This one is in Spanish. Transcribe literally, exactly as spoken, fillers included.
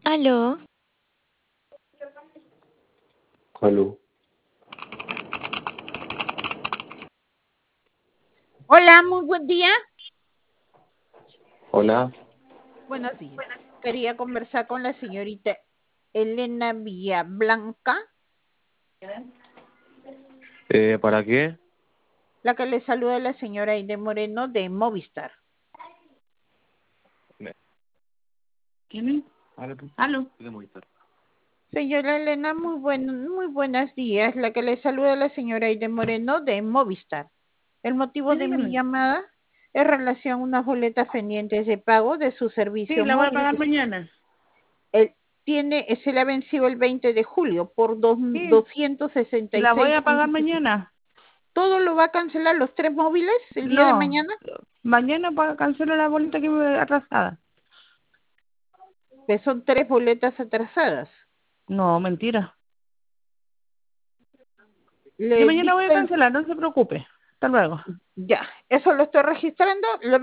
Aló. Aló. Hola, muy buen día. Hola. Buenos días. Quería conversar con la señorita Elena Villablanca, Eh, ¿para qué? la que le saluda la señora Aide Moreno de Movistar. ¿Quién es? Aló. De Movistar. Señora Elena, muy, buen, muy buenos días. La que le saluda la señora Aide Moreno de Movistar. El motivo Sí, de mi dígame. llamada es relación a unas boletas pendientes de pago de su servicio Sí, la voy a móvil. pagar mañana. Él tiene, se le ha vencido el veinte de julio por dos, Sí, doscientos sesenta y la voy seis a pagar punto sesenta. mañana. ¿Todo lo va a cancelar los tres móviles el día de No, mañana? mañana para cancelar la boleta que me atrasada. Que son tres boletas atrasadas. No, mentira. Yo Le mañana voy a dicto el... cancelar, no se preocupe. Hasta luego. Ya, eso lo estoy registrando. Le